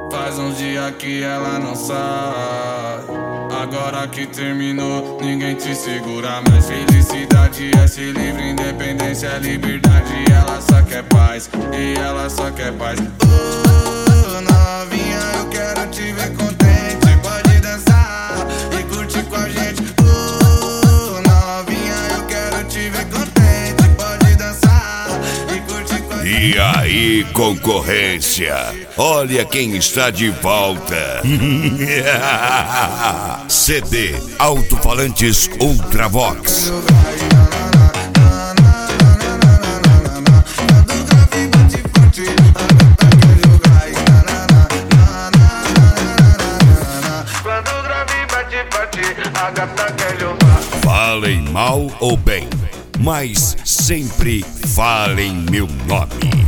Faz uns dias que ela não sai. Agora que terminou, ninguém te segura mais. Felicidade é ser livre, independência é liberdade. Ela só quer paz, e ela só quer paz. Novinha, eu quero te ver contente. Pode dançar e curtir com a gente. Novinha, eu quero te ver contente. Pode dançar e curtir com a gente. E aí, concorrência, olha quem está de volta. CD Alto-Falantes Ultravox. Falem mal ou bem, mas sempre falem meu nome.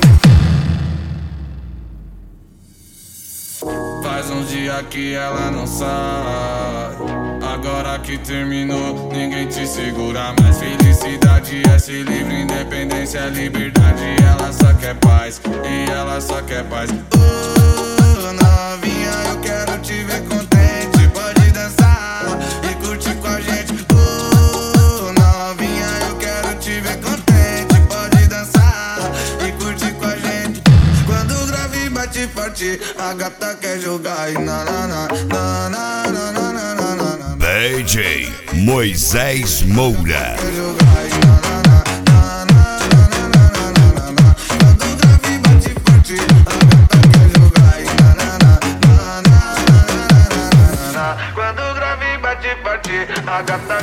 Faz uns dias que ela não sai. Agora que terminou, ninguém te segura mais. Felicidade é ser livre, independência é liberdade. Ela só quer paz, e ela só quer paz. Novinha, eu quero te ver contente. Pode dançar e curtir com a gente. Novinha, eu quero te ver contente. Pode dançar e curtir com a gente. Quando o grave bate forte, a gata quer jogar. E na na na na na na na na na na. DJ Moisés Moura. Quer jogar. E na na na na na na na na na. Quando o grave bate forte, a gata quer jogar. E na na na na na na na na. Quando o grave bate forte, a gata